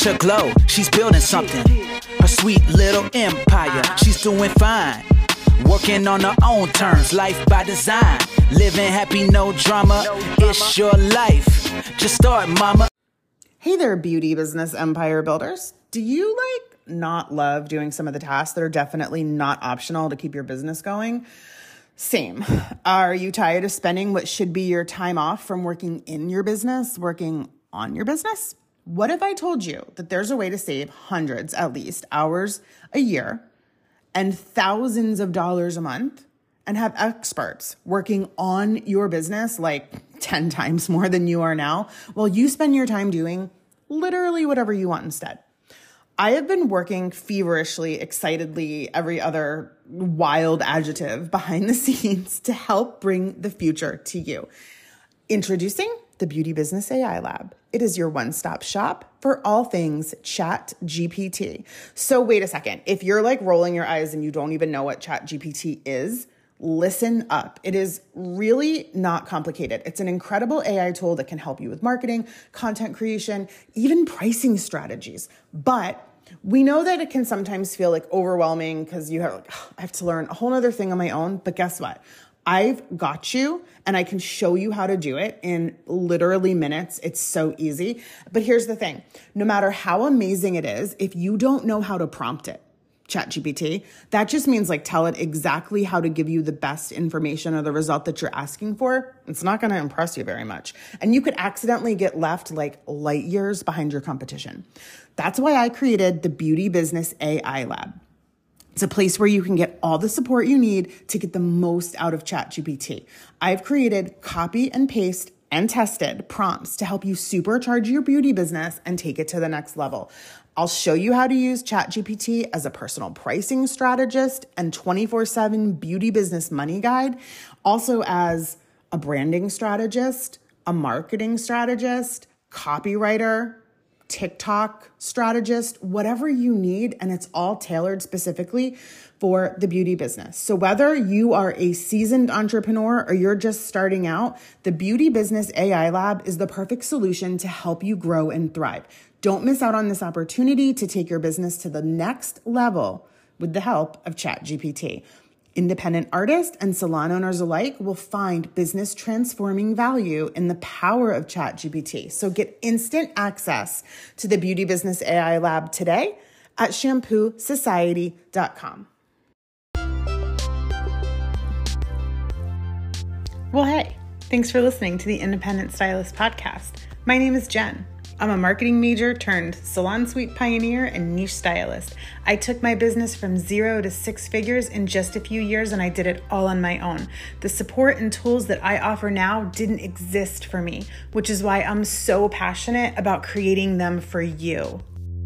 her glow. She's building something, a sweet little empire. She's doing fine, working on her own terms, life by design. Living happy, no drama, it's your life. Just start, mama. Hey there, beauty business empire builders. Do you not love doing some of the tasks that are definitely not optional to keep your business going? Same. Are you tired of spending what should be your time off from working in your business, working on your business? What if I told you that there's a way to save hundreds, at least, hours a year and thousands of dollars a month and have experts working on your business 10 times more than you are now while you spend your time doing literally whatever you want instead? I have been working feverishly, excitedly, every other wild adjective behind the scenes to help bring the future to you. Introducing the Beauty Business AI Lab. It is your one-stop shop for all things ChatGPT. So wait a second. If you're rolling your eyes and you don't even know what ChatGPT is, listen up. It is really not complicated. It's an incredible AI tool that can help you with marketing, content creation, even pricing strategies. But we know that it can sometimes feel overwhelming because you have I have to learn a whole other thing on my own. But guess what? I've got you and I can show you how to do it in literally minutes. It's so easy. But here's the thing. No matter how amazing it is, if you don't know how to prompt it, ChatGPT, that just means tell it exactly how to give you the best information or the result that you're asking for. It's not going to impress you very much. And you could accidentally get left light years behind your competition. That's why I created the Beauty Business AI Lab. It's a place where you can get all the support you need to get the most out of ChatGPT. I've created copy and paste and tested prompts to help you supercharge your beauty business and take it to the next level. I'll show you how to use ChatGPT as a personal pricing strategist and 24/7 beauty business money guide, also as a branding strategist, a marketing strategist, copywriter, TikTok strategist, whatever you need, and it's all tailored specifically for the beauty business. So whether you are a seasoned entrepreneur or you're just starting out, the Beauty Business AI Lab is the perfect solution to help you grow and thrive. Don't miss out on this opportunity to take your business to the next level with the help of ChatGPT. Independent artists and salon owners alike will find business transforming value in the power of ChatGPT. So get instant access to the Beauty Business AI Lab today at shampooosociety.com. Well, hey, thanks for listening to the Independent Stylist Podcast. My name is Jen. I'm a marketing major turned salon suite pioneer and niche stylist. I took my business from 0 to 6 figures in just a few years, and I did it all on my own. The support and tools that I offer now didn't exist for me, which is why I'm so passionate about creating them for you.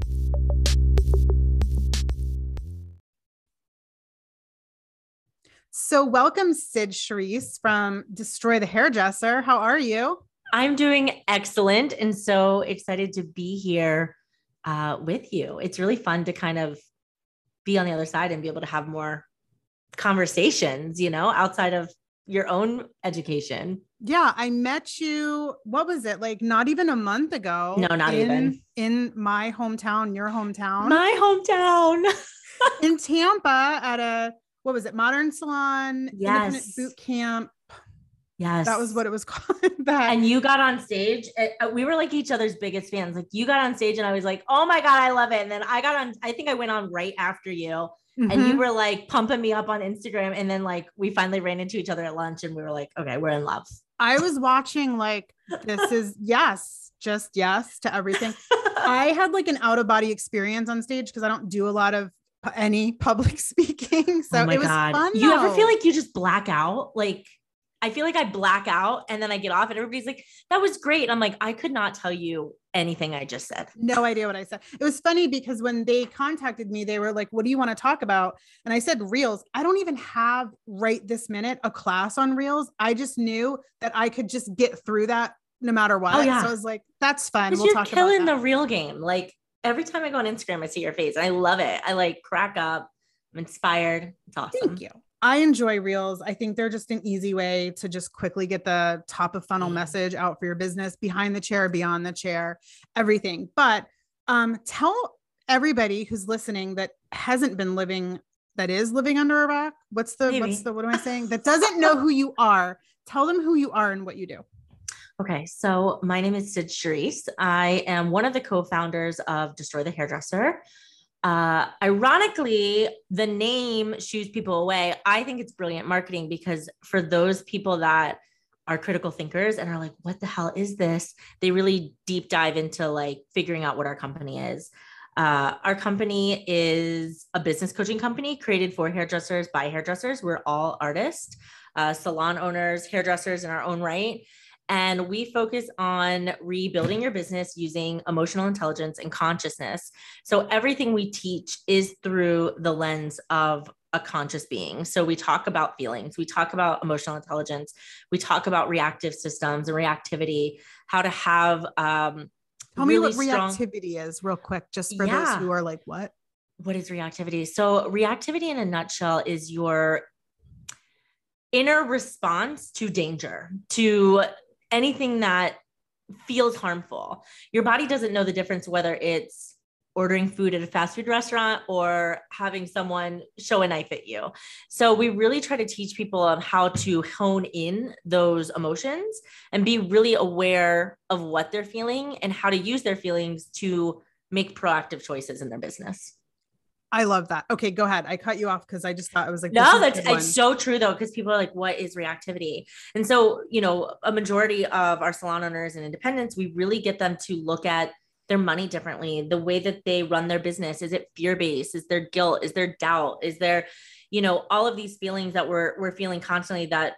So welcome, Sid Charisse from Destroy the Hairdresser. How are you? I'm doing excellent and so excited to be here with you. It's really fun to kind of be on the other side and be able to have more conversations, outside of your own education. Yeah, I met you, what was it? Not even a month ago. No, not even. In my hometown, your hometown. My hometown. In Tampa at what was it? Modern Salon, yes. Independent Boot Camp. Yes. That was what it was called. And you got on stage. We were each other's biggest fans. You got on stage and I was like, oh my God, I love it. And then I think I went on right after you. Mm-hmm. And you were pumping me up on Instagram. And then we finally ran into each other at lunch and we were like, okay, we're in love. I was watching this is yes, just yes to everything. I had an out of body experience on stage because I don't do a lot of any public speaking. So it was fun. You ever feel you just black out? I feel I black out and then I get off and everybody's like, that was great. I'm like, I could not tell you anything I just said. No idea what I said. It was funny because when they contacted me, they were like, what do you want to talk about? And I said, Reels. I don't even have right this minute a class on Reels. I just knew that I could just get through that no matter what. Oh, yeah. So I was like, that's fun. We'll talk about that. You're killing the reel game. Every time I go on Instagram, I see your face and I love it. I crack up. I'm inspired. It's awesome. Thank you. I enjoy Reels. I think they're just an easy way to just quickly get the top of funnel message out for your business, behind the chair, beyond the chair, everything. But Tell everybody who's listening that hasn't been living, that is living under a rock. What am I saying? That doesn't know who you are. Tell them who you are and what you do. Okay. So my name is Sid Charisse. I am one of the co-founders of Destroy the Hairdresser. Ironically, the name shoos people away. I think it's brilliant marketing because for those people that are critical thinkers and are like, what the hell is this? They really deep dive into like figuring out what our company is. Our company is a business coaching company created for hairdressers by hairdressers. We're all artists, salon owners, hairdressers in our own right. And we focus on rebuilding your business using emotional intelligence and consciousness. So everything we teach is through the lens of a conscious being. So we talk about feelings, we talk about emotional intelligence, we talk about reactive systems and reactivity, how to have Tell me what reactivity is real quick, just for those who are like, what is reactivity? So reactivity in a nutshell is your inner response to danger, to anything that feels harmful. Your body doesn't know the difference, whether it's ordering food at a fast food restaurant or having someone show a knife at you. So we really try to teach people on how to hone in those emotions and be really aware of what they're feeling and how to use their feelings to make proactive choices in their business. I love that. Okay, go ahead. I cut you off because I just thought it was like, no, it's so true though. Cause people are like, what is reactivity? And so, a majority of our salon owners and independents, we really get them to look at their money differently, the way that they run their business. Is it fear-based? Is there guilt? Is there doubt? Is there, all of these feelings that we're feeling constantly that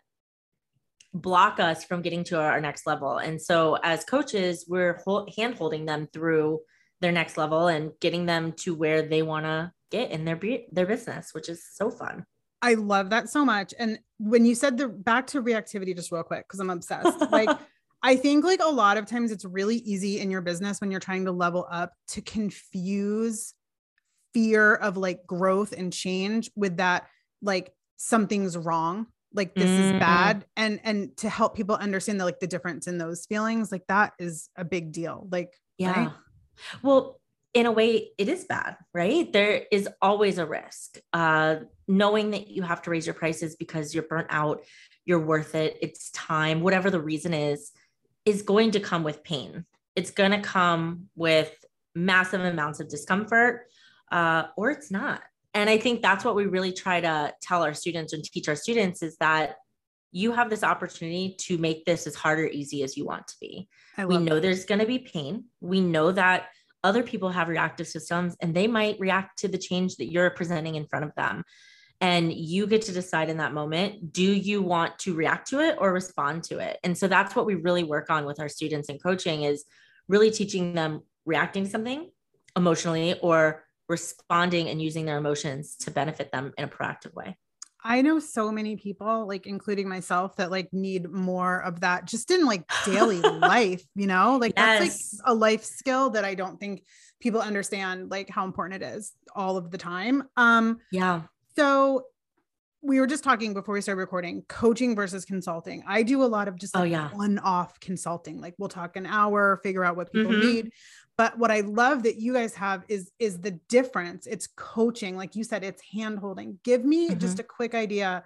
block us from getting to our next level. And so as coaches, we're hand-holding them through their next level and getting them to where they want to get in their business, which is so fun. I love that so much. And when you said back to reactivity, just real quick, because I'm obsessed, like, I think like a lot of times it's really easy in your business when you're trying to level up to confuse fear of like growth and change with that, like something's wrong, like this is bad. And to help people understand the difference in those feelings, like that is a big deal. Like, yeah. Right? Well, in a way it is bad, right? There is always a risk, knowing that you have to raise your prices because you're burnt out, you're worth it. It's time, whatever the reason is going to come with pain. It's going to come with massive amounts of discomfort, or it's not. And I think that's what we really try to tell our students and teach our students is that you have this opportunity to make this as hard or easy as you want to be. We know there's going to be pain. We know that other people have reactive systems and they might react to the change that you're presenting in front of them. And you get to decide in that moment, do you want to react to it or respond to it? And so that's what we really work on with our students in coaching is really teaching them reacting to something emotionally or responding and using their emotions to benefit them in a proactive way. I know so many people, like including myself, that like need more of that just in like daily life, like that's like a life skill that I don't think people understand like how important it is all of the time. Yeah. So we were just talking before we started recording, coaching versus consulting. I do a lot of just one-off consulting. Like we'll talk an hour, figure out what people need. But what I love that you guys have is the difference. It's coaching. Like you said, it's hand-holding. Give me just a quick idea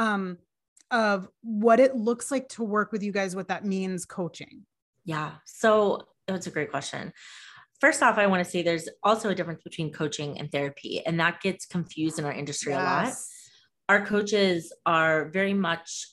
of what it looks like to work with you guys, what that means coaching. Yeah. So that's a great question. First off, I want to say there's also a difference between coaching and therapy, and that gets confused in our industry a lot. Our coaches are very much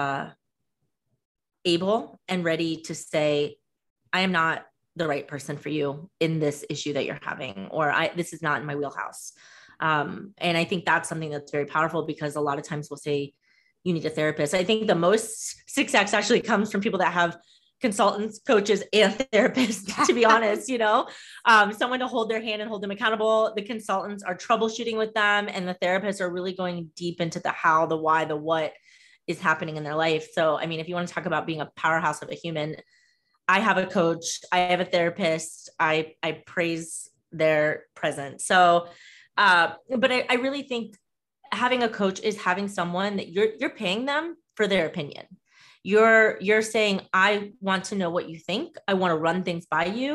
able and ready to say, I am not the right person for you in this issue that you're having, or this is not in my wheelhouse. And I think that's something that's very powerful because a lot of times we'll say, you need a therapist. I think the most success actually comes from people that have consultants, coaches, and therapists, to be honest, someone to hold their hand and hold them accountable. The consultants are troubleshooting with them and the therapists are really going deep into the how, the why, the what is happening in their life. So, I mean, if you want to talk about being a powerhouse of a human, I have a coach, I have a therapist, I praise their presence. So, but I really think having a coach is having someone that you're paying them for their opinion. You're saying, I want to know what you think. I want to run things by you.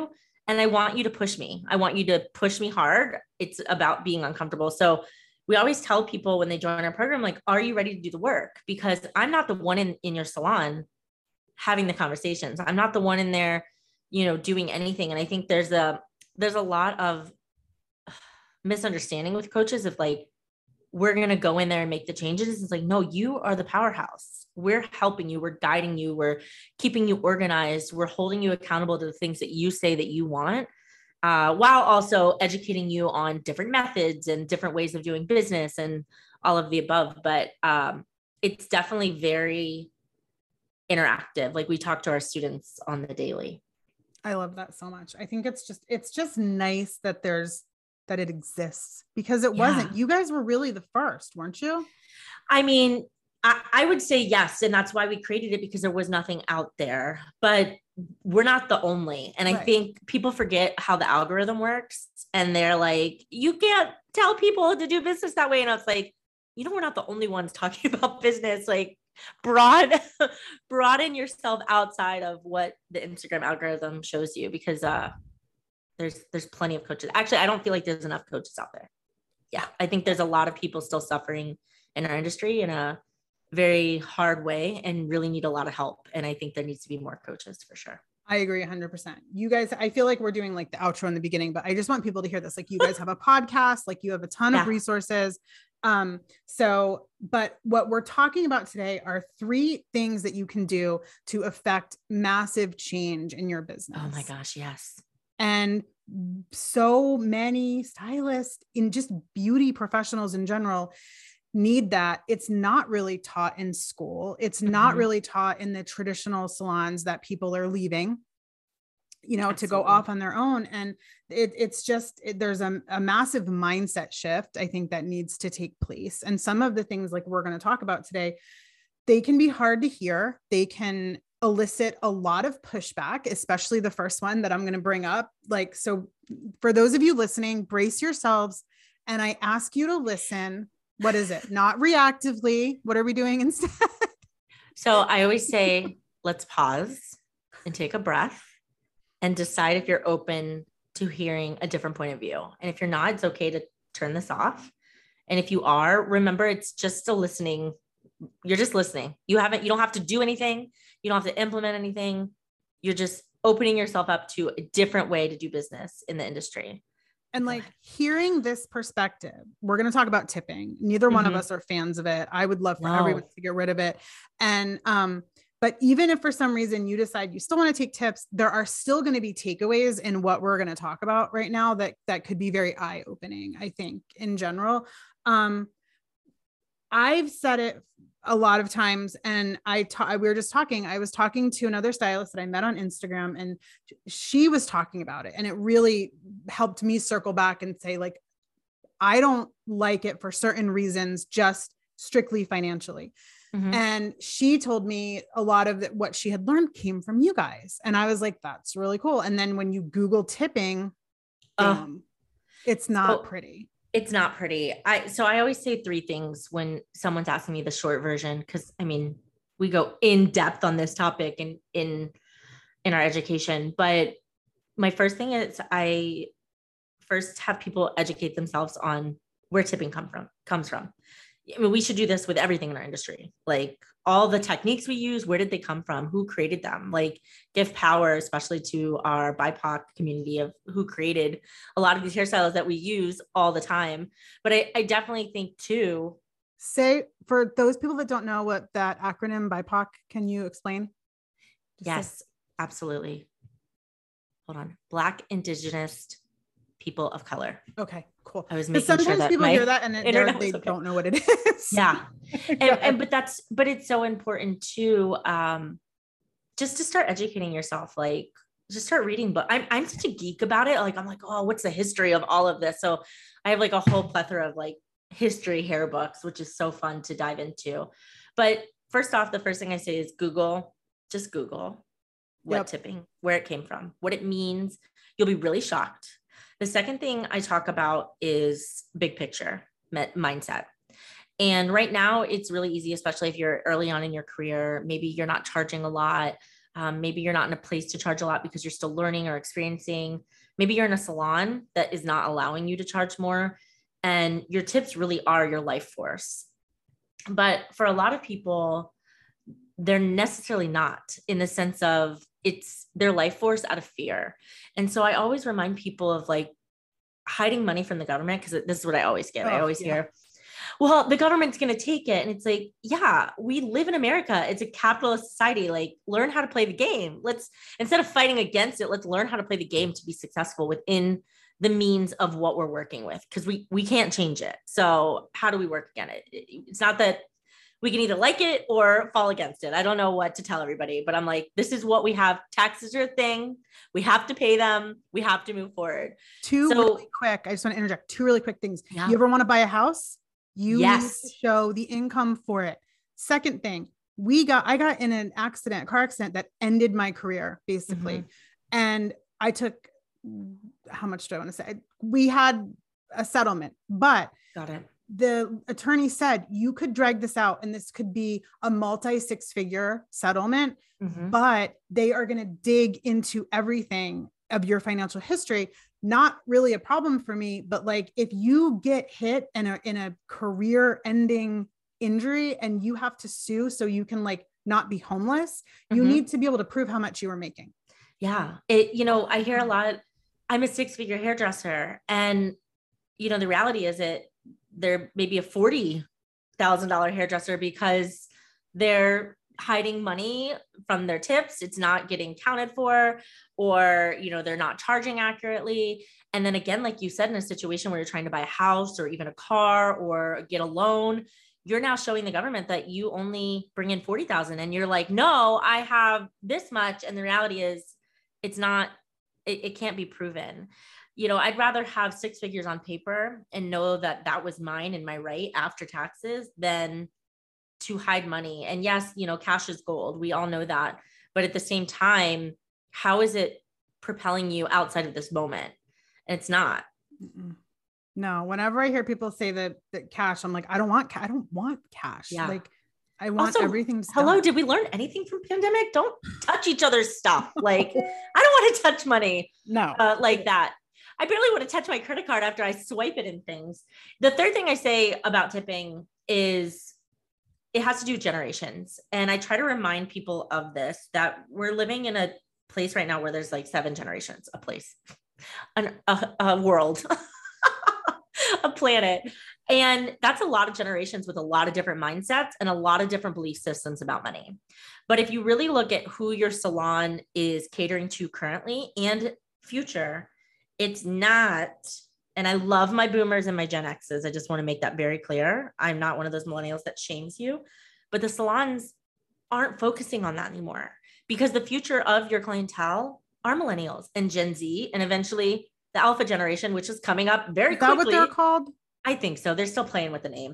and I want you to push me. I want you to push me hard. It's about being uncomfortable. So we always tell people when they join our program, like, are you ready to do the work? Because I'm not the one in your salon having the conversations. I'm not the one in there, doing anything. And I think there's a lot of misunderstanding with coaches of like, we're going to go in there and make the changes. It's like, no, you are the powerhouse. We're helping you. We're guiding you. We're keeping you organized. We're holding you accountable to the things that you say that you want, while also educating you on different methods and different ways of doing business and all of the above. But it's definitely very interactive. Like we talk to our students on the daily. I love that so much. I think it's just nice that that it exists, because it wasn't, you guys were really the first, weren't you? I mean, I would say yes. And that's why we created it, because there was nothing out there, but we're not the only. And I think people forget how the algorithm works. And they're like, you can't tell people to do business that way. And I was like, we're not the only ones talking about business. Like broaden yourself outside of what the Instagram algorithm shows you, because there's plenty of coaches. Actually, I don't feel like there's enough coaches out there. Yeah. I think there's a lot of people still suffering in our industry in a very hard way and really need a lot of help. And I think there needs to be more coaches for sure. I agree 100%. You guys, I feel like we're doing like the outro in the beginning, but I just want people to hear this. Like you guys have a podcast, like you have a ton of resources. But what we're talking about today are 3 things that you can do to affect massive change in your business. Oh my gosh. Yes. And so many stylists in just beauty professionals in general need that. It's not really taught in school. It's not really taught in the traditional salons that people are leaving, to go off on their own. And there's a massive mindset shift, I think, that needs to take place. And some of the things like we're going to talk about today, they can be hard to hear. They can elicit a lot of pushback, especially the first one that I'm going to bring up. Like, so for those of you listening, brace yourselves. And I ask you to listen. What is it? Not reactively. What are we doing instead? So I always say, let's pause and take a breath and decide if you're open to hearing a different point of view. And if you're not, it's okay to turn this off. And if you are, remember, it's just a listening. You're just listening. You don't have to do anything. You don't have to implement anything. You're just opening yourself up to a different way to do business in the industry. And like hearing this perspective, we're going to talk about tipping. Neither one of us are fans of it. I would love for everyone to get rid of it. And, but even if for some reason you decide you still want to take tips, there are still going to be takeaways in what we're going to talk about right now that could be very eye-opening, I think, in general. I've said it a lot of times, and we were just talking, I was talking to another stylist that I met on Instagram, and she was talking about it. And it really helped me circle back and say, like, I don't like it for certain reasons, just strictly financially. And she told me a lot of what she had learned came from you guys. And I was like, that's really cool. And then when you Google tipping, it's not pretty. It's not pretty. So I always say 3 things when someone's asking me the short version, because I mean, we go in depth on this topic in our education. But my first thing is I first have people educate themselves on where tipping comes from. I mean, we should do this with everything in our industry. Like all the techniques we use, where did they come from? Who created them? Like give power, especially to our BIPOC community of who created a lot of these hairstyles that we use all the time. But I definitely think too. Say, for those people that don't know what that acronym BIPOC, can you explain? Yes, absolutely. Hold on. Black, Indigenous, people of color. Okay, cool. I was making sometimes sure that people hear that and they don't know what it is. Yeah. But it's so important to, just to start educating yourself, like just start reading books. I'm such a geek about it. Like, I'm like, oh, what's the history of all of this? So I have like a whole plethora of like history hair books, which is so fun to dive into. But first off, the first thing I say is just Google what tipping, where it came from, what it means. You'll be really shocked. The second thing I talk about is big picture mindset. And right now it's really easy, especially if you're early on in your career, maybe you're not charging a lot. Maybe you're not in a place to charge a lot because you're still learning or experiencing. maybe you're in a salon that is not allowing you to charge more, and your tips really are your life force. But for a lot of people, they're necessarily not, in the sense of it's their life force out of fear. And so I always remind people of like hiding money from the government, because this is what I always get. I always hear, well, the government's going to take it. And it's like, yeah, we live in America. It's a capitalist society. Like, learn how to play the game. Let's, instead of fighting against it, let's learn how to play the game to be successful within the means of what we're working with, because we can't change it. So how do we work against it? It's not that we can either like it or fall against it. I don't know what to tell everybody, but I'm like, this is what we have. Taxes are a thing. We have to pay them. We have to move forward. Really quick. I just want to interject 2 really quick things. Yeah. You ever want to buy a house? You need to show the income for it. Second thing, I got in a car accident that ended my career basically. Mm-hmm. And I took, how much do I want to say? We had a settlement, but got it. The attorney said you could drag this out and this could be a multi-6-figure settlement, but they are going to dig into everything of your financial history. Not really a problem for me, but like if you get hit in a career ending injury and you have to sue so you can like not be homeless, you need to be able to prove how much you were making. Yeah. I hear a lot, I'm a 6-figure hairdresser, and the reality is they're maybe a $40,000 hairdresser because they're hiding money from their tips. It's not getting counted for, or, they're not charging accurately. And then again, like you said, in a situation where you're trying to buy a house or even a car or get a loan, you're now showing the government that you only bring in 40,000, and you're like, no, I have this much. And the reality is it's not, it can't be proven. I'd rather have 6 figures on paper and know that that was mine and my right after taxes than to hide money. And yes, cash is gold. We all know that. But at the same time, how is it propelling you outside of this moment? And it's not. No, whenever I hear people say that cash, I'm like, I don't want cash. Yeah. Like, I want also, everything. Hello, did we learn anything from pandemic? Don't touch each other's stuff. Like, I don't want to touch money. No, like that. I barely want to touch my credit card after I swipe it in things. The third thing I say about tipping is it has to do with generations. And I try to remind people of this, that we're living in a place right now where there's like 7 generations, a place, a world, a planet. And that's a lot of generations with a lot of different mindsets and a lot of different belief systems about money. But if you really look at who your salon is catering to currently and future, it's not, and I love my boomers and my Gen X's. I just want to make that very clear. I'm not one of those millennials that shames you, but the salons aren't focusing on that anymore, because the future of your clientele are millennials and Gen Z, and eventually the alpha generation, which is coming up very quickly. Is that what they're called? I think so. They're still playing with the name.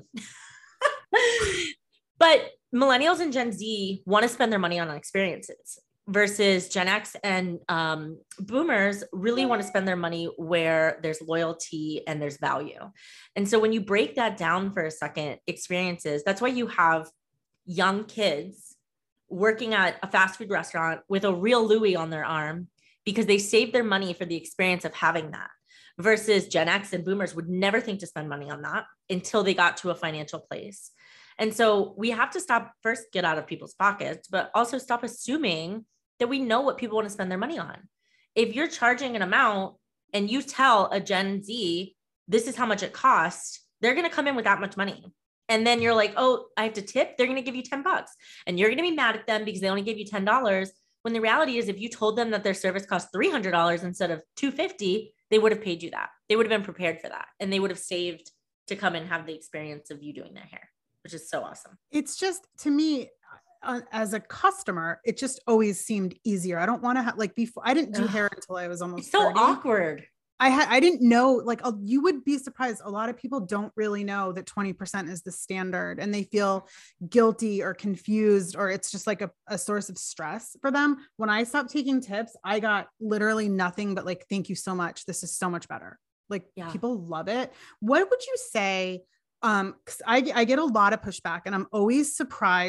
But millennials and Gen Z want to spend their money on experiences, versus Gen X and boomers really want to spend their money where there's loyalty and there's value. And so when you break that down for a second, experiences, that's why you have young kids working at a fast food restaurant with a real Louis on their arm, because they saved their money for the experience of having that, versus Gen X and boomers would never think to spend money on that until they got to a financial place. And so we have to get out of people's pockets, but also stop assuming that we know what people want to spend their money on. If you're charging an amount and you tell a Gen Z, this is how much it costs, they're going to come in with that much money. And then you're like, oh, I have to tip. They're going to give you $10, and you're going to be mad at them because they only gave you $10. When the reality is, if you told them that their service cost $300 instead of $250, they would have paid you that. They would have been prepared for that. And they would have saved to come and have the experience of you doing their hair, which is so awesome. It's just, to me, as a customer, it just always seemed easier. I don't want to have, like, before, I didn't do hair until I was almost 30. Awkward. I didn't know, like, you would be surprised. A lot of people don't really know that 20% is the standard, and they feel guilty or confused, or it's just like a source of stress for them. When I stopped taking tips, I got literally nothing but like, thank you so much. This is so much better. Like, people love it. What would you say? Cause I get a lot of pushback, and I'm always surprised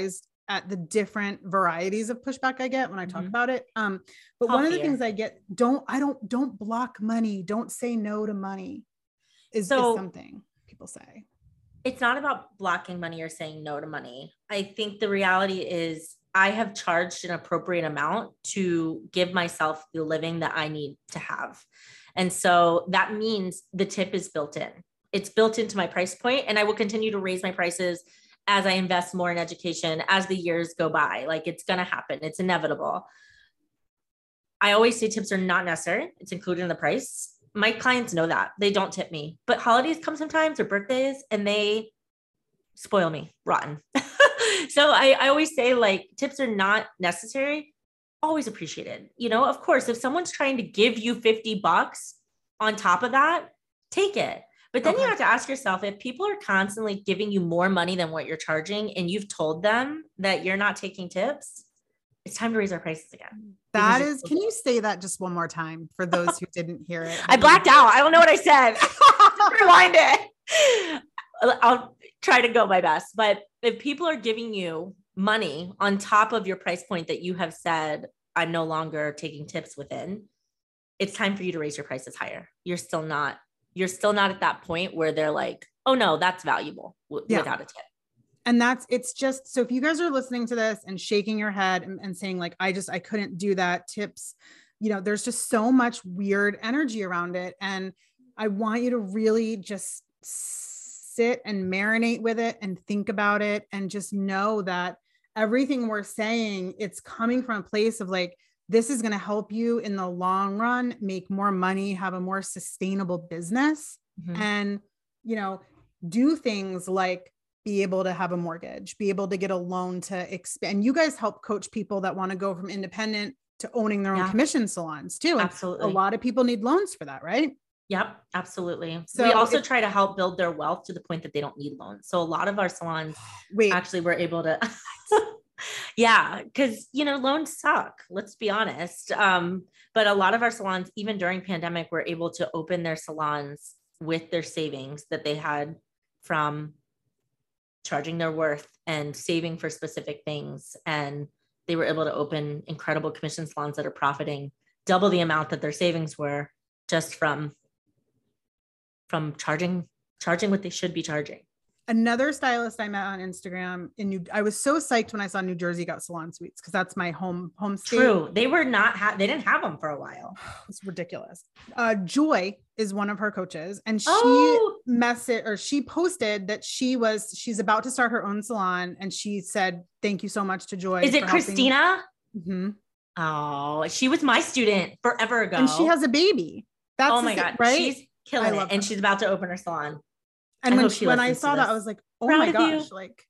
at the different varieties of pushback I get when I talk Mhm. about it. But one of the things I get, don't block money. Don't say no to money is something people say. It's not about blocking money or saying no to money. I think the reality is I have charged an appropriate amount to give myself the living that I need to have. And so that means the tip is built in. It's built into my price point, and I will continue to raise my prices as I invest more in education as the years go by. Like, it's going to happen. It's inevitable. I always say tips are not necessary. It's included in the price. My clients know that. They don't tip me, but holidays come sometimes, or birthdays, and they spoil me rotten. So I always say, like, tips are not necessary, always appreciated. You know, of course, if someone's trying to give you $50 on top of that, take it. But then you have to ask yourself, if people are constantly giving you more money than what you're charging, and you've told them that you're not taking tips, it's time to raise our prices again. That is, can you say that just one more time for those who didn't hear it? I blacked out. I don't know what I said. Rewind it. I'll try to go my best. But if people are giving you money on top of your price point that you have said, I'm no longer taking tips within, it's time for you to raise your prices higher. You're still not at that point where they're like, oh no, that's valuable without a tip. And it's just, so if you guys are listening to this and shaking your head and saying like, I couldn't do that, tips, you know, there's just so much weird energy around it. And I want you to really just sit and marinate with it and think about it, and just know that everything we're saying, it's coming from a place of like, this is going to help you in the long run, make more money, have a more sustainable business, and, you know, do things like be able to have a mortgage, be able to get a loan to expand. You guys help coach people that want to go from independent to owning their own commission salons too. And absolutely. A lot of people need loans for that, right? Yep, absolutely. So we also try to help build their wealth to the point that they don't need loans. So a lot of our salons actually were able to, yeah, because, you know, loans suck, let's be honest. But a lot of our salons, even during pandemic, were able to open their salons with their savings that they had from charging their worth and saving for specific things. And they were able to open incredible commission salons that are profiting double the amount that their savings were, just from charging what they should be charging. Another stylist I met on Instagram I was so psyched when I saw New Jersey got salon suites, because that's my home state. True. They were they didn't have them for a while. It's ridiculous. Joy is one of her coaches, and she posted that she's about to start her own salon, and she said, thank you so much to Joy. Is it Christina? Mm-hmm. Oh, she was my student forever ago. And she has a baby. That's oh my God. Right? She's killing it. And she's about to open her salon. And when I saw that, I was like, oh my gosh, like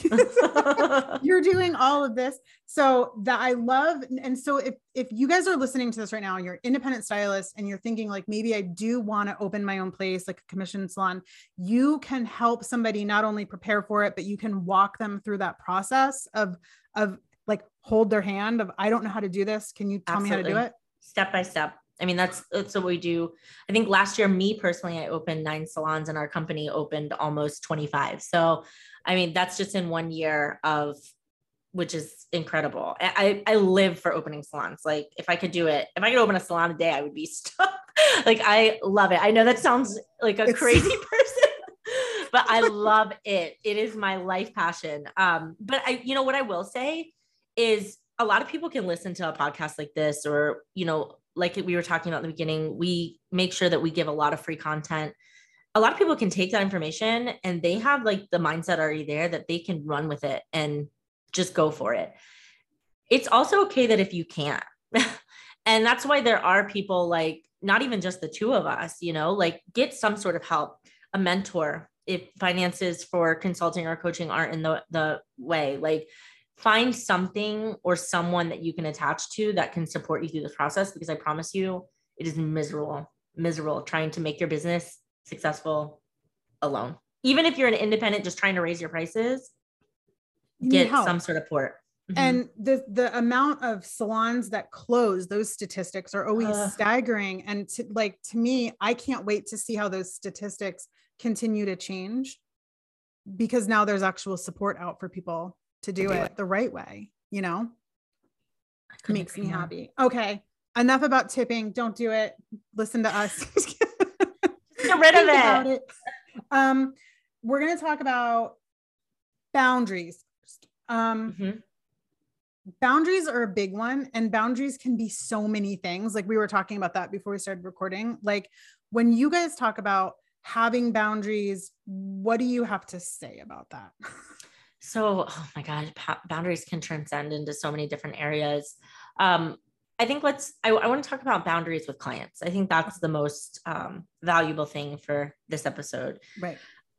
you're doing all of this. So that I love. And so if you guys are listening to this right now and you're independent stylist and you're thinking like, maybe I do want to open my own place, like a commission salon, you can help somebody not only prepare for it, but you can walk them through that process of like, hold their hand of, I don't know how to do this. Can you tell me how to do it? Step by step. I mean, that's what we do. I think last year, me personally, I opened 9 salons, and our company opened almost 25. So, I mean, that's just in 1 year which is incredible. I live for opening salons. Like, if I could open a salon a day, I would be stuck. Like, I love it. I know that sounds like a crazy person, but I love it. It is my life passion. But what I will say is, a lot of people can listen to a podcast like this, or, you know, like we were talking about in the beginning, we make sure that we give a lot of free content. A lot of people can take that information and they have like the mindset already there that they can run with it and just go for it. It's also okay that if you can't, and that's why there are people like, not even just the two of us, you know, like, get some sort of help, a mentor, if finances for consulting or coaching aren't in the way, like, find something or someone that you can attach to that can support you through this process, because I promise you, it is miserable trying to make your business successful alone. Even if you're an independent, just trying to raise your prices, get some sort of support. Mm-hmm. And the amount of salons that close, those statistics are always staggering. And to me, I can't wait to see how those statistics continue to change, because now there's actual support out for people to do it the right way, you know? Makes me agree more. happy. Okay. Enough about tipping. Don't do it. Listen to us. Get rid of it. We're going to talk about boundaries. Boundaries are a big one, and boundaries can be so many things. Like we were talking about that before we started recording. Like when you guys talk about having boundaries, what do you have to say about that? So, oh my God, boundaries can transcend into so many different areas. I think I want to talk about boundaries with clients. I think that's the most valuable thing for this episode. Right.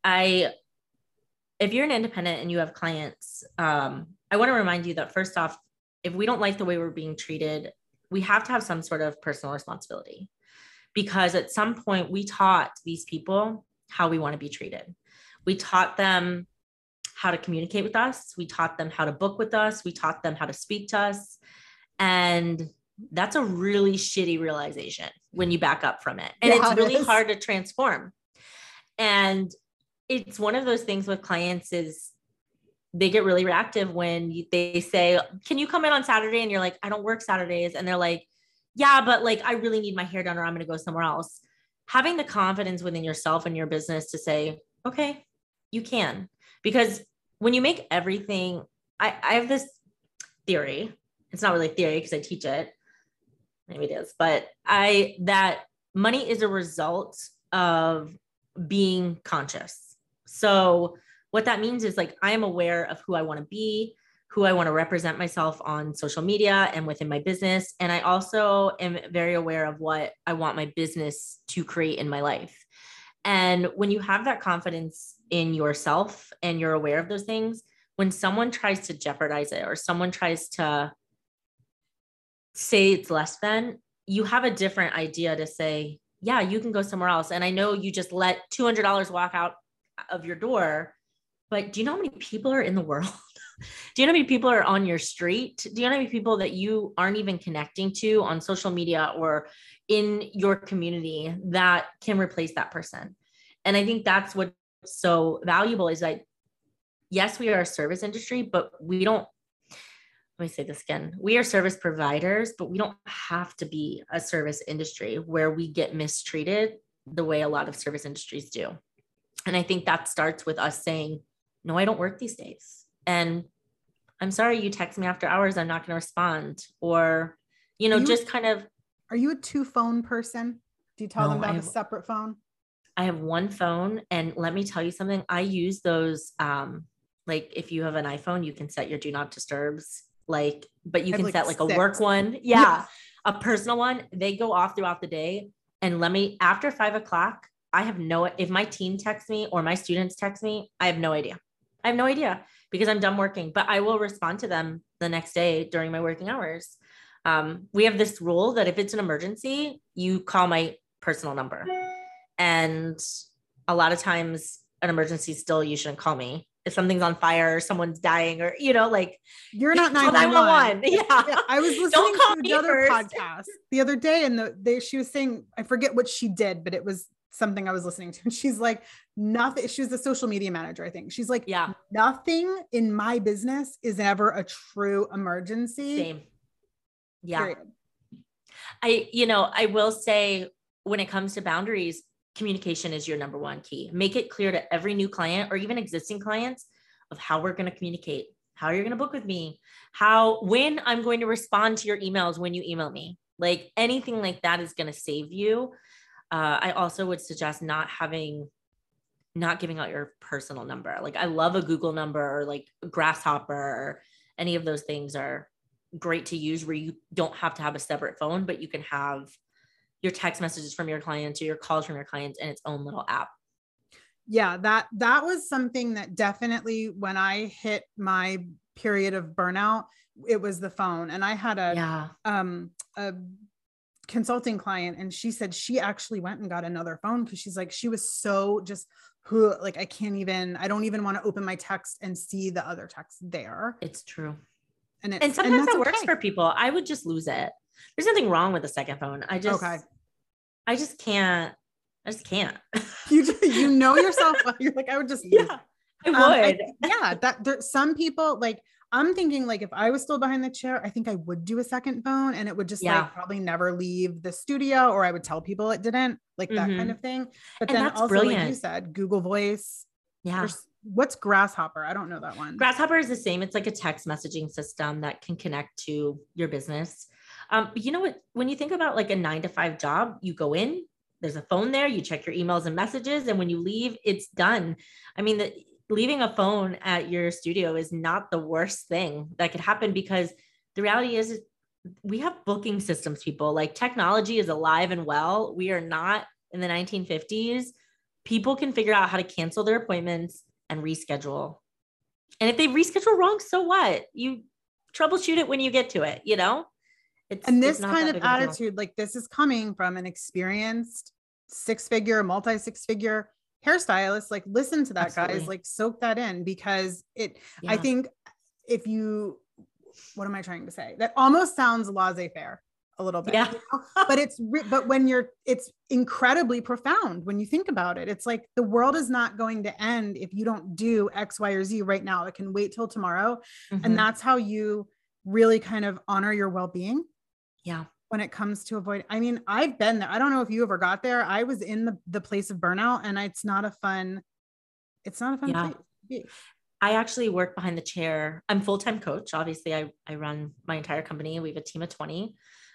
If you're an independent and you have clients, I want to remind you that first off, if we don't like the way we're being treated, we have to have some sort of personal responsibility, because at some point we taught these people how we want to be treated. We taught them how to communicate with us. We taught them how to book with us. We taught them how to speak to us. And that's a really shitty realization when you back up from it. And it's really hard to transform. And it's one of those things with clients is they get really reactive when they say, can you come in on Saturday? And you're like, I don't work Saturdays. And they're like, yeah, but like, I really need my hair done or I'm going to go somewhere else. Having the confidence within yourself and your business to say, okay, you can. Because when you make everything, I have this theory. It's not really a theory because I teach it. Maybe it is, but that money is a result of being conscious. So what that means is like, I am aware of who I want to be, who I want to represent myself on social media and within my business. And I also am very aware of what I want my business to create in my life. And when you have that confidence in yourself and you're aware of those things, when someone tries to jeopardize it or someone tries to say it's less than, you have a different idea to say, yeah, you can go somewhere else. And I know you just let $200 walk out of your door, but do you know how many people are in the world? Do you know how many people are on your street? Do you know how many people that you aren't even connecting to on social media or in your community that can replace that person? And I think that's what's so valuable is that, yes, we are a service industry, but we don't, let me say this again. We are service providers, but we don't have to be a service industry where we get mistreated the way a lot of service industries do. And I think that starts with us saying, no, I don't work these days. And I'm sorry, you text me after hours, I'm not going to respond. Or, just kind of. Are you a 2-phone person? Do you tell them about a separate phone? I have one phone. And let me tell you something. I use those, like if you have an iPhone, you can set your do not disturbs, but you can set like 6. A work one. Yeah. A personal one. They go off throughout the day. And after 5 o'clock, if my team texts me or my students text me, I have no idea. Because I'm done working, but I will respond to them the next day during my working hours. We have this rule that if it's an emergency, you call my personal number. And a lot of times an emergency still, you shouldn't call me. If something's on fire or someone's dying or, you're not 911. Yeah. I was listening to another podcast the other day and she was saying, I forget what she did, but it was something I was listening to. And she's like, nothing. She was a social media manager, I think. She's like, yeah, nothing in my business is ever a true emergency. Same. Yeah. Period. I will say when it comes to boundaries, communication is your number one key. Make it clear to every new client or even existing clients of how we're going to communicate, how you're going to book with me, when I'm going to respond to your emails when you email me. Like anything like that is going to save you. I also would suggest not giving out your personal number. Like I love a Google number or like Grasshopper or any of those things are great to use where you don't have to have a separate phone, but you can have your text messages from your clients or your calls from your clients in its own little app. Yeah, that was something that definitely when I hit my period of burnout, it was the phone. And I had a consulting client and she said she actually went and got another phone because she's like, she was so just like, I don't even want to open my text and see the other text there. It's true. And sometimes that works okay for people. I would just lose it. There's nothing wrong with the second phone. I just can't. You know yourself. You're like, I would just, I would. Yeah, that there some people like I'm thinking like if I was still behind the chair, I think I would do a second phone and it would just like probably never leave the studio, or I would tell people it didn't, like that kind of thing. But And then that's also brilliant. like you said, Google Voice. Yeah. What's Grasshopper? I don't know that one. Grasshopper is the same. It's like a text messaging system that can connect to your business. But you know what? When you think about like a 9 to 5 job, you go in, there's a phone there, you check your emails and messages, and when you leave, it's done. I mean, leaving a phone at your studio is not the worst thing that could happen, because the reality is we have booking systems, people. Like, technology is alive and well. We are not in the 1950s. People can figure out how to cancel their appointments and reschedule. And if they reschedule wrong, so what? You troubleshoot it when you get to it, you know? And this kind of attitude, like this is coming from an experienced multi-six-figure hairstylist. Like, listen to that, Absolutely. guys, like soak that in, because I think what am I trying to say? That almost sounds laissez-faire a little bit, yeah. You know? But it's incredibly profound when you think about it. It's like the world is not going to end if you don't do X, Y, or Z right now. It can wait till tomorrow. And that's how you really kind of honor your well-being. Yeah. When it comes to I mean, I've been there. I don't know if you ever got there. I was in the place of burnout, and it's not a fun place. I actually work behind the chair. I'm full-time coach. Obviously, I run my entire company. We have a team of 20.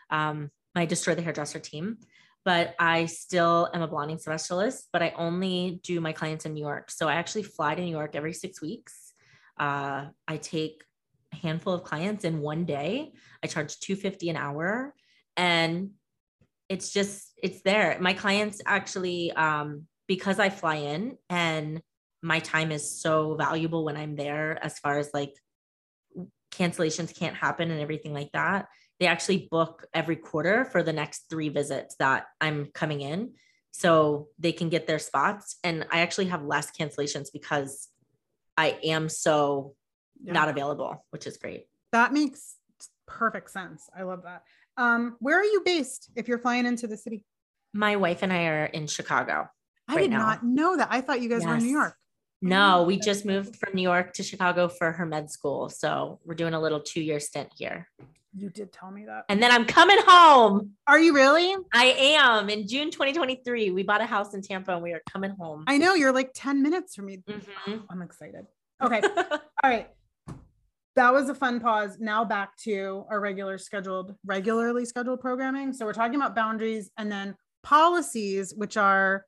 I Destroy the Hairdresser team, but I still am a blonding specialist, but I only do my clients in New York. So I actually fly to New York every 6 weeks. I take a handful of clients in one day. I charge $250 an hour, and it's there. My clients actually, because I fly in and my time is so valuable when I'm there, as far as like cancellations can't happen and everything like that, they actually book every quarter for the next 3 visits that I'm coming in, so they can get their spots. And I actually have less cancellations because I am so not available, which is great. That makes perfect sense. I love that. Where are you based if you're flying into the city? My wife and I are in Chicago. I did not know that. I thought you guys were in New York. No, we just moved from New York to Chicago for her med school. So we're doing a little 2-year stint here. You did tell me that. And then I'm coming home. Are you really? I am. In June 2023, we bought a house in Tampa and we are coming home. I know, you're like 10 minutes from me. I'm excited. Okay. All right. That was a fun pause. Now back to our regularly scheduled programming. So we're talking about boundaries and then policies, which are,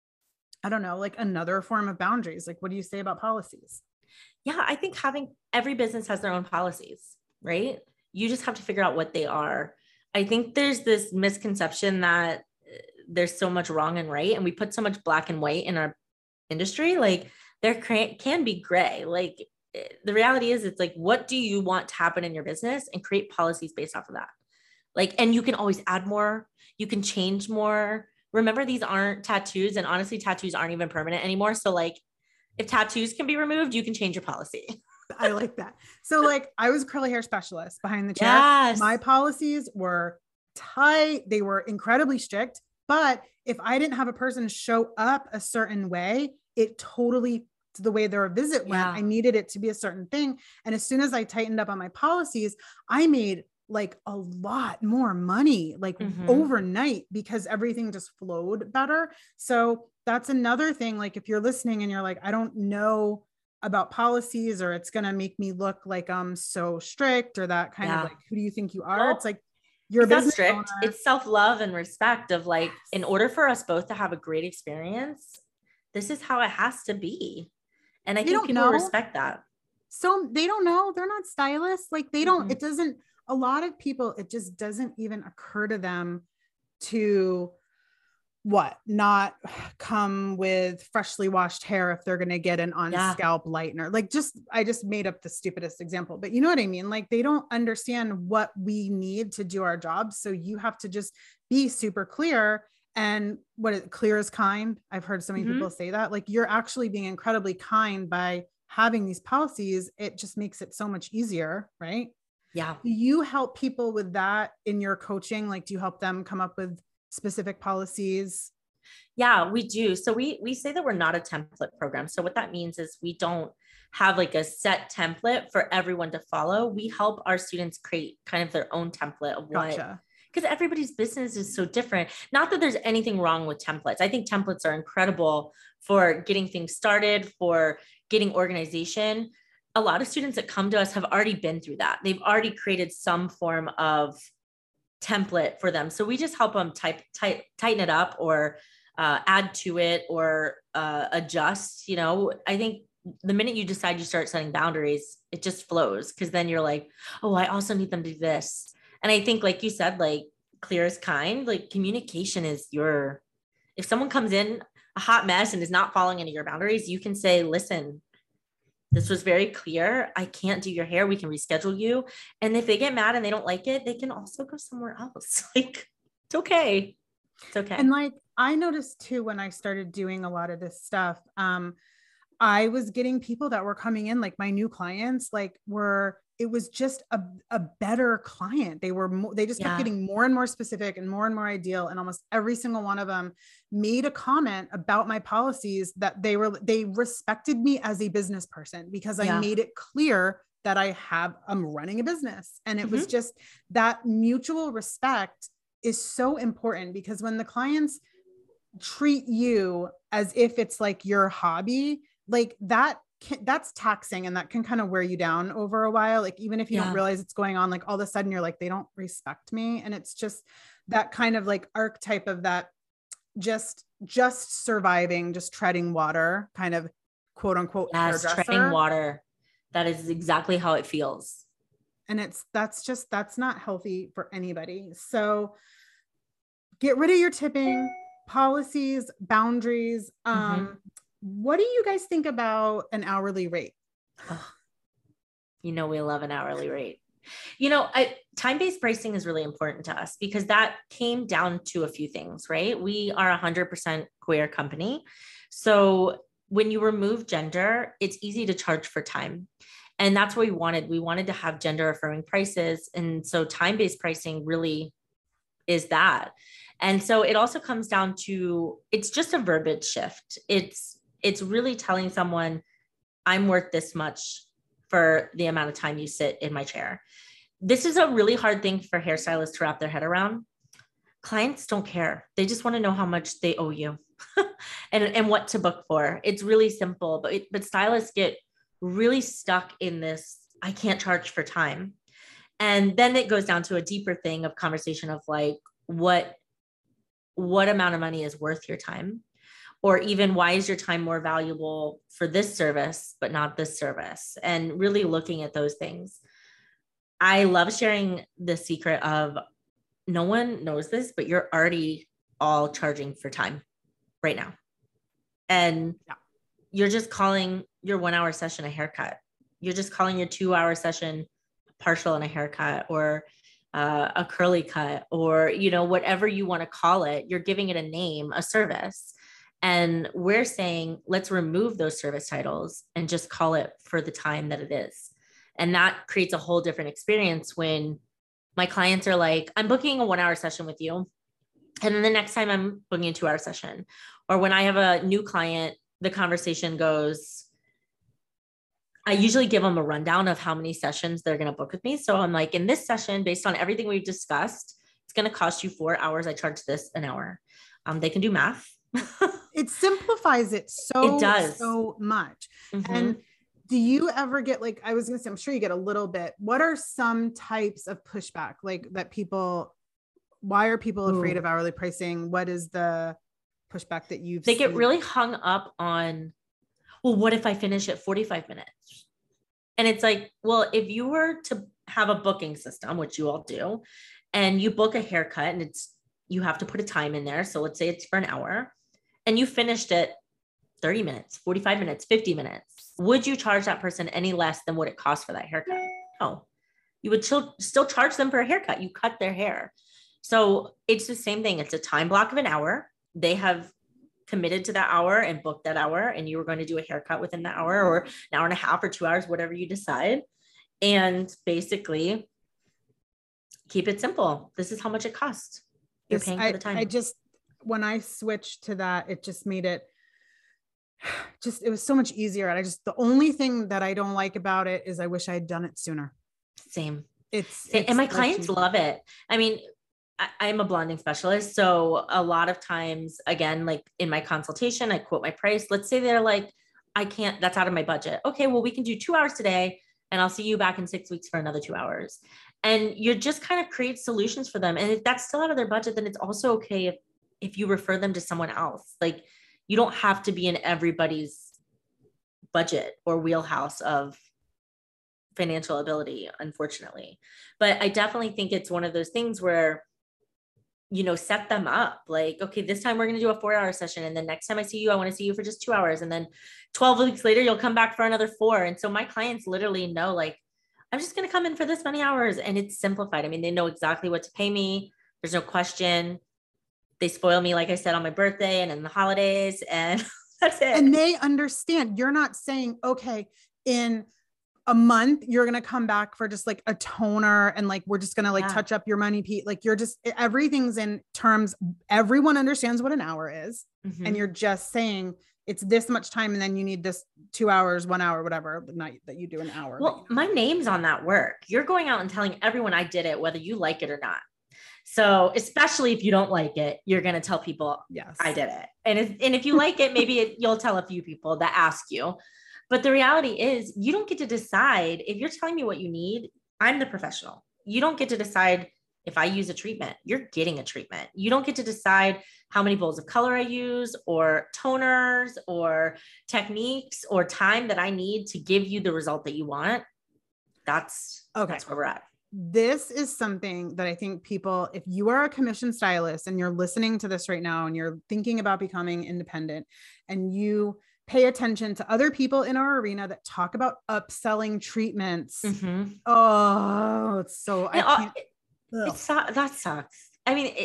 I don't know, like another form of boundaries. Like, what do you say about policies? Yeah, I think every business has their own policies, right? You just have to figure out what they are. I think there's this misconception that there's so much wrong and right, and we put so much black and white in our industry. Like, there can be gray. Like, the reality is, it's like, what do you want to happen in your business, and create policies based off of that. Like, and you can always add more, you can change more. Remember, these aren't tattoos, and honestly, tattoos aren't even permanent anymore. So like, if tattoos can be removed, you can change your policy. I like that. So like, I was a curly hair specialist behind the chair. Yes. My policies were tight. They were incredibly strict, but if I didn't have a person show up a certain way, it totally, the way their visit went, I needed it to be a certain thing. And as soon as I tightened up on my policies, I made like a lot more money, like overnight, because everything just flowed better. So that's another thing. Like, if you're listening and you're like, I don't know about policies, or it's going to make me look like I'm so strict, or that kind of like, who do you think you are? Well, it's like, you're business strict. owner. It's self-love and respect of like, in order for us both to have a great experience, this is how it has to be. And I think people respect that. So they don't know. They're not stylists. Like, they don't, it doesn't, a lot of people, it just doesn't even occur to them to not come with freshly washed hair if they're going to get an on scalp lightener. Like, I just made up the stupidest example, but you know what I mean? Like, they don't understand what we need to do our jobs. So you have to just be super clear. And clear is kind. I've heard so many people say that. Like, you're actually being incredibly kind by having these policies. It just makes it so much easier, right? Yeah. Do you help people with that in your coaching? Like, do you help them come up with specific policies? Yeah, we do. So we say that we're not a template program. So what that means is we don't have like a set template for everyone to follow. We help our students create kind of their own template of what, Gotcha. because everybody's business is so different. Not that there's anything wrong with templates. I think templates are incredible for getting things started, for getting organization. A lot of students that come to us have already been through that. They've already created some form of template for them. So we just help them tighten it up or add to it or adjust. You know, I think the minute you decide you start setting boundaries, it just flows, because then you're like, oh, I also need them to do this. And I think, like you said, like clear is kind, like communication is if someone comes in a hot mess and is not following any of your boundaries, you can say, listen, this was very clear. I can't do your hair. We can reschedule you. And if they get mad and they don't like it, they can also go somewhere else. Like, it's okay. It's okay. And like, I noticed too, when I started doing a lot of this stuff, I was getting people that were coming in, like my new clients, it was just a better client. They just kept getting more and more specific and more ideal. And almost every single one of them made a comment about my policies that they respected me as a business person, because I made it clear that I'm running a business. And it was just that mutual respect is so important, because when the clients treat you as if it's like your hobby, like that's taxing, and that can kind of wear you down over a while. Like, even if you don't realize it's going on, like all of a sudden you're like, they don't respect me. And it's just that kind of like archetype of that, just surviving, just treading water, kind of quote unquote. Yes, treading water. That is exactly how it feels. And that's not healthy for anybody. So get rid of your tipping policies, boundaries. What do you guys think about an hourly rate? Oh, we love an hourly rate. Time-based pricing is really important to us, because that came down to a few things, right? We are 100% queer company. So when you remove gender, it's easy to charge for time. And that's what we wanted. We wanted to have gender affirming prices. And so time-based pricing really is that. And so it also comes down to, it's just a verbiage shift. It's really telling someone, I'm worth this much for the amount of time you sit in my chair. This is a really hard thing for hairstylists to wrap their head around. Clients don't care. They just want to know how much they owe you and what to book for. It's really simple, but stylists get really stuck in this, I can't charge for time. And then it goes down to a deeper thing of conversation of like, what amount of money is worth your time? Or even, why is your time more valuable for this service, but not this service? And really looking at those things. I love sharing the secret of, no one knows this, but you're already all charging for time right now. And you're just calling your 1 hour session a haircut. You're just calling your 2 hour session partial and a haircut, or a curly cut, or, whatever you want to call it. You're giving it a name, a service. And we're saying, let's remove those service titles and just call it for the time that it is. And that creates a whole different experience when my clients are like, I'm booking a 1 hour session with you, and then the next time I'm booking a 2 hour session. Or when I have a new client, the conversation goes, I usually give them a rundown of how many sessions they're going to book with me. So I'm like, in this session, based on everything we've discussed, it's going to cost you 4 hours. I charge this an hour. They can do math. It simplifies it so much. And do you ever get, like, I was going to say, I'm sure you get a little bit, what are some types of pushback, like that why are people afraid of hourly pricing? What is the pushback that you've seen? They get really hung up on, well, what if I finish at 45 minutes? And it's like, well, if you were to have a booking system, which you all do, and you book a haircut and you have to put a time in there. So let's say it's for an hour, and you finished it 30 minutes, 45 minutes, 50 minutes. Would you charge that person any less than what it costs for that haircut? No, you would still charge them for a haircut. You cut their hair. So it's the same thing. It's a time block of an hour. They have committed to that hour and booked that hour, and you were going to do a haircut within the hour, or an hour and a half, or 2 hours, whatever you decide. And basically keep it simple. This is how much it costs. You're paying for the time. when I switched to that, it just made it was so much easier. And the only thing that I don't like about it is I wish I had done it sooner. Same. It's and my clients love it. I mean, I'm a blonding specialist. So a lot of times, again, like in my consultation, I quote my price. Let's say they're like, I can't, that's out of my budget. Okay, well, we can do 2 hours today and I'll see you back in 6 weeks for another 2 hours. And you just kind of create solutions for them. And if that's still out of their budget, then it's also okay if you refer them to someone else. Like, you don't have to be in everybody's budget or wheelhouse of financial ability, unfortunately. But I definitely think it's one of those things where, set them up like, okay, this time we're going to do a 4-hour session. And then next time I see you, I want to see you for just 2 hours. And then 12 weeks later, you'll come back for another 4. And so my clients literally know, like, I'm just going to come in for this many hours, and it's simplified. I mean, they know exactly what to pay me. There's no question. They spoil me, like I said, on my birthday and in the holidays, and that's it. And they understand. You're not saying, okay, in a month, you're going to come back for just like a toner and like, we're just going to like touch up your money, Pete. Like, you're just, everything's in terms, everyone understands what an hour is. Mm-hmm. And you're just saying it's this much time. And then you need this 2 hours, 1 hour, whatever, but not that you do an hour. Well, my name's on that work. You're going out and telling everyone I did it, whether you like it or not. So especially if you don't like it, you're going to tell people, yes, I did it. And if you like it, maybe you'll tell a few people that ask you. But the reality is, you don't get to decide. If you're telling me what you need, I'm the professional. You don't get to decide if I use a treatment. You're getting a treatment. You don't get to decide how many bowls of color I use or toners or techniques or time that I need to give you the result that you want. That's where we're at. This is something that I think people, if you are a commission stylist and you're listening to this right now and you're thinking about becoming independent, and you pay attention to other people in our arena that talk about upselling treatments. Mm-hmm. Oh, it's so, that sucks. I mean,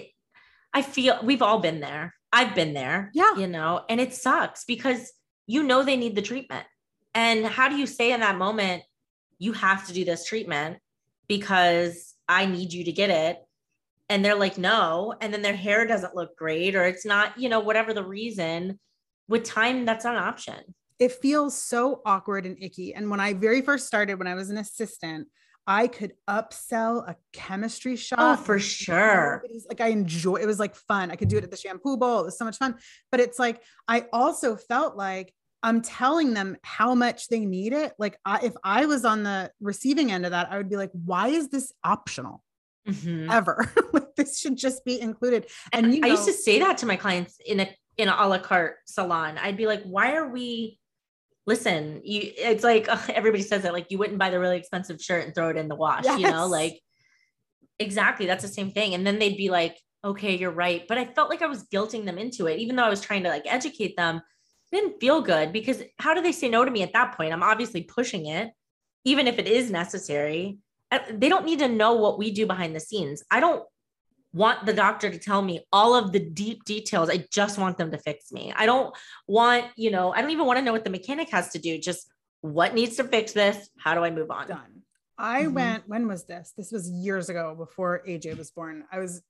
I feel we've all been there. I've been there, and it sucks because they need the treatment. And how do you say in that moment, you have to do this treatment because I need you to get it? And they're like, no. And then their hair doesn't look great, or it's not, whatever the reason. With time, that's not an option. It feels so awkward and icky. And when I very first started, when I was an assistant, I could upsell a chemistry shot. Oh, for sure. Like, it was like fun. I could do it at the shampoo bowl. It was so much fun. But it's like, I also felt like I'm telling them how much they need it. Like, if I was on the receiving end of that, I would be like, why is this optional? Mm-hmm. Ever? Like, this should just be included. And I used to say that to my clients in an a la carte salon. I'd be like, why are we, listen, it's like, everybody says that, like, you wouldn't buy the really expensive shirt and throw it in the wash, like, exactly. That's the same thing. And then they'd be like, okay, you're right. But I felt like I was guilting them into it, even though I was trying to like educate them. It didn't feel good, because how do they say no to me at that point? I'm obviously pushing it, even if it is necessary. They don't need to know what we do behind the scenes. I don't want the doctor to tell me all of the deep details. I just want them to fix me. I don't want, I don't even want to know what the mechanic has to do. Just what needs to fix this? How do I move on? Done. I went, when was this? This was years ago, before AJ was born.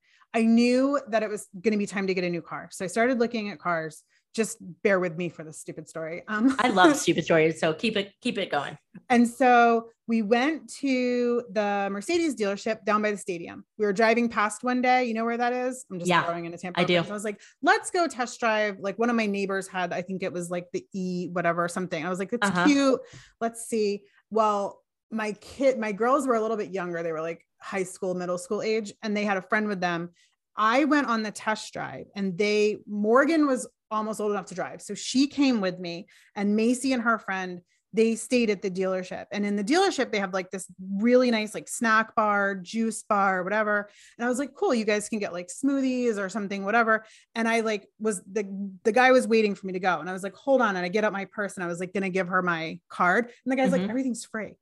I knew that it was going to be time to get a new car. So I started looking at cars. Just bear with me for this stupid story. I love stupid stories. So keep it going. And so we went to the Mercedes dealership down by the stadium. We were driving past one day. You know where that is? I'm just throwing in a Tampa. I do. So I was like, let's go test drive. Like, one of my neighbors had, I think it was like the E whatever or something. I was like, it's cute. Let's see. Well, my girls were a little bit younger. They were like high school, middle school age, and they had a friend with them. I went on the test drive, and Morgan was almost old enough to drive. So she came with me, and Macy and her friend, they stayed at the dealership. And in the dealership, they have like this really nice, like snack bar, juice bar, whatever. And I was like, cool, you guys can get like smoothies or something, whatever. And I like the guy was waiting for me to go. And I was like, hold on. And I get out my purse, and I was like, going to give her my card. And the guy's like, everything's free.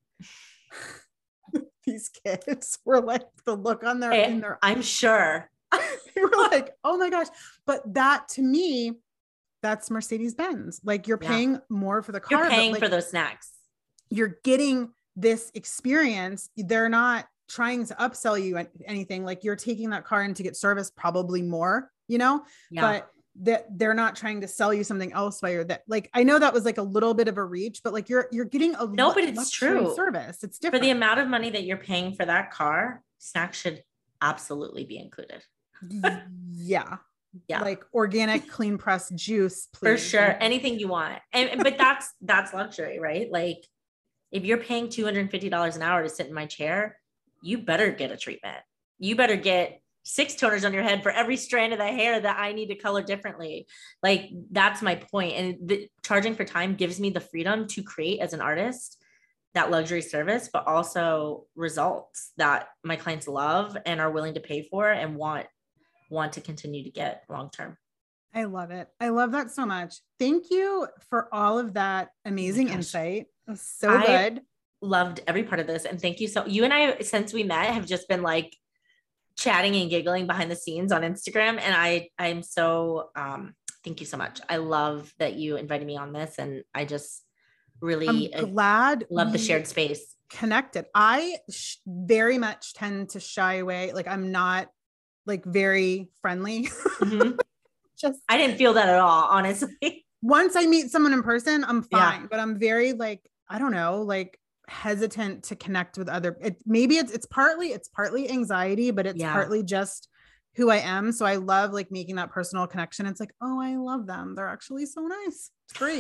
These kids were like, the look on their, I'm sure. They were like, oh my gosh. But that, to me, that's Mercedes-Benz. Like, you're paying more for the car. You're paying for those snacks. You're getting this experience. They're not trying to upsell you anything. Like, you're taking that car in to get service, probably more you know, Yeah. but that they're not trying to sell you something else while you're that. Like, I know that was like a little bit of a reach, but like you're getting a No, but it's luxury true. service. It's For different. the amount of money that you're paying for that car, snacks should absolutely be included. Yeah. Yeah. Like organic, clean pressed juice, For please. sure. Anything you want. But that's luxury, right? Like if you're paying $250 an hour to sit in my chair, you better get a treatment. You better get 6 toners on your head for every strand of the hair that I need to color differently. Like that's my point. And charging for time gives me the freedom to create as an artist that luxury service, but also results that my clients love and are willing to pay for and want to continue to get long-term. I love it. I love that so much. Thank you for all of that amazing insight. It was so good. Loved every part of this. And thank you. So you and I, since we met, have just been like chatting and giggling behind the scenes on Instagram. And I'm so, thank you so much. I love that you invited me on this. And I just really glad love the shared space. Connected. I very much tend to shy away. Like I'm not like very friendly. Mm-hmm. I didn't feel that at all, honestly. Once I meet someone in person, I'm fine, but I'm very like, I don't know, like hesitant to connect with other. Maybe it's partly anxiety, but it's partly just who I am. So I love like making that personal connection. It's like, oh, I love them. They're actually so nice. It's great.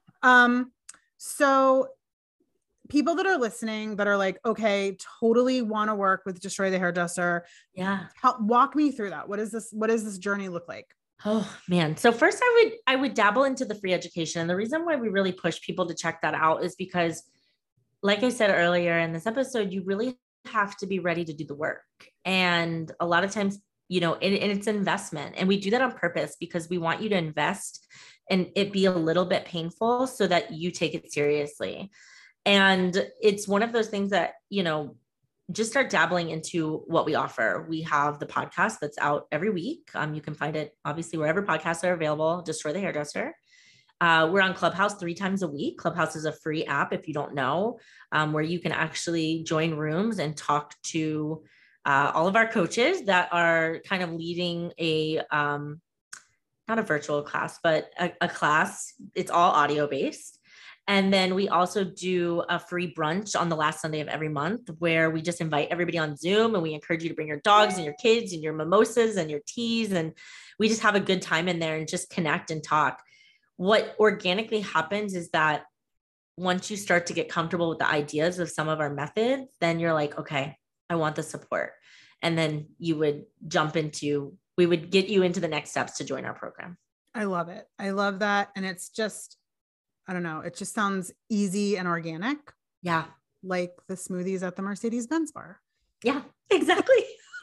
So people that are listening that are like, okay, totally want to work with Destroy the Hairdresser. Yeah. Walk me through that. What does this journey look like? Oh man. So first I would dabble into the free education. And the reason why we really push people to check that out is because like I said earlier in this episode, you really have to be ready to do the work. And a lot of times, you know, and it's an investment, and we do that on purpose because we want you to invest and it be a little bit painful so that you take it seriously. And it's one of those things that, you know, just start dabbling into what we offer. We have the podcast that's out every week. You can find it obviously wherever podcasts are available, Destroy the Hairdresser. We're on Clubhouse 3 times a week. Clubhouse is a free app, if you don't know, where you can actually join rooms and talk to all of our coaches that are kind of leading a, not a virtual class, but a class. It's all audio based. And then we also do a free brunch on the last Sunday of every month where we just invite everybody on Zoom, and we encourage you to bring your dogs and your kids and your mimosas and your teas. And we just have a good time in there and just connect and talk. What organically happens is that once you start to get comfortable with the ideas of some of our methods, then you're like, okay, I want the support. And then we would get you into the next steps to join our program. I love it. I love that. And it's just, I don't know. It just sounds easy and organic. Yeah. Like the smoothies at the Mercedes-Benz bar. Yeah, exactly.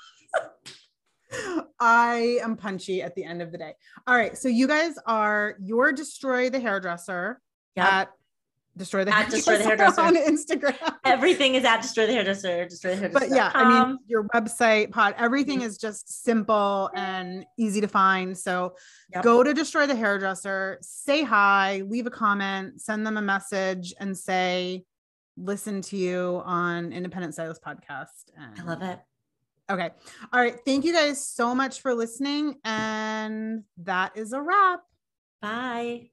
I am punchy at the end of the day. All right. So you guys are your Destroy the Hairdresser at Destroy the Hairdresser on Instagram. Everything is at Destroy the Hairdresser. But yeah, I mean, your website, everything is just simple and easy to find. So go to Destroy the Hairdresser, say hi, leave a comment, send them a message and say, listen to you on Independent Stylist Podcast. And I love it. Okay. All right. Thank you guys so much for listening. And that is a wrap. Bye.